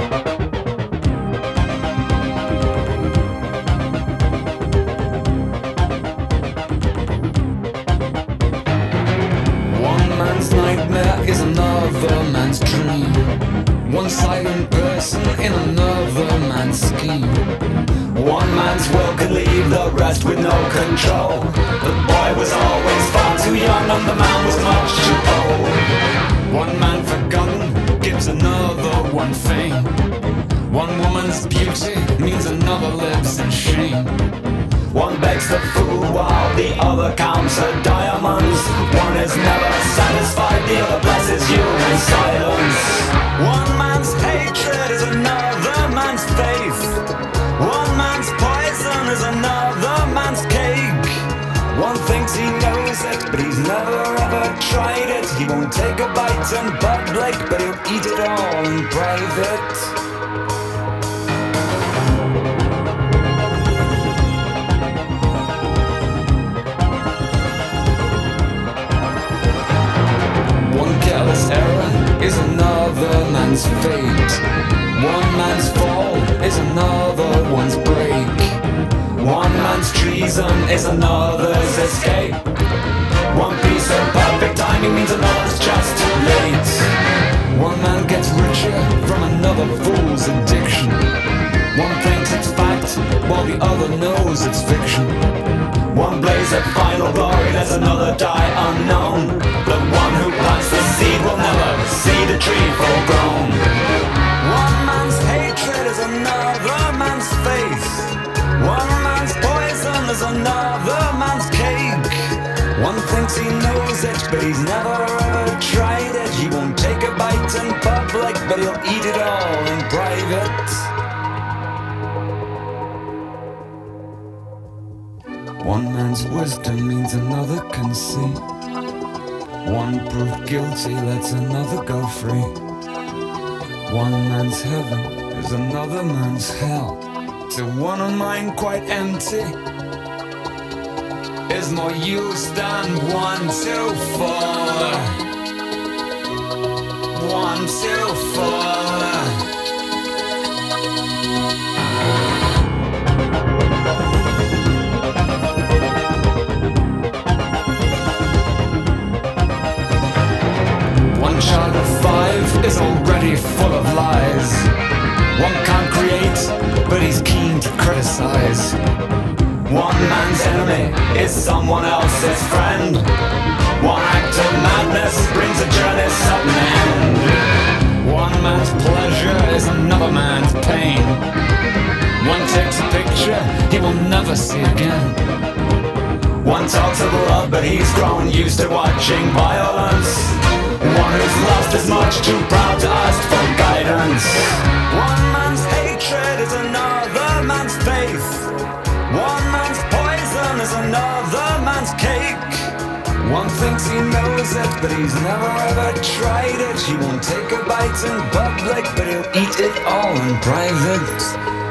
One man's nightmare is another man's dream. One silent person in another man's scheme. One man's will could leave the rest with no control. The boy was always far too young and the man was much too old. One man forgotten gives another one fame. One woman's beauty means another lives in shame. One begs the fool while the other counts her diamonds. One is never satisfied, the other blesses you in silence. One man's hatred is another man's faith. One man's poison is another man's cake. One thinks he knows it, but he's never ever tried it. He won't take a bite in public, but he'll eat it all in private. Careless error is another man's fate. One man's fall is another one's break. One man's treason is another's escape. One piece of perfect timing means another's just too late. One man gets richer from another fool's addiction. One thinks it's fact while the other knows it's fiction. One blaze of final glory, there's another die unknown. The one who plants the seed will never see the tree full grown. One man's hatred is another man's faith. One man's poison is another man's cake. One thinks he knows it, but he's never ever tried it. He won't take a bite in public, but he'll eat it all in private. One man's wisdom means another conceit. One proved guilty lets another go free. One man's heaven is another man's hell. To one a mind quite empty is more use than one to four. One to four. One child of 5 is already full of lies. One can't create, but he's keen to criticize. One man's enemy is someone else's friend. One act of madness brings a journey sudden end. One man's pleasure is another man's pain. One takes a picture he will never see again. One talks of love, but he's grown used to watching violence. One who's lost is much too proud to ask for guidance. One man's hatred is another man's faith. One man's poison is another man's cake. One thinks he knows it, but he's never ever tried it. He won't take a bite in public, but he'll eat it all in private.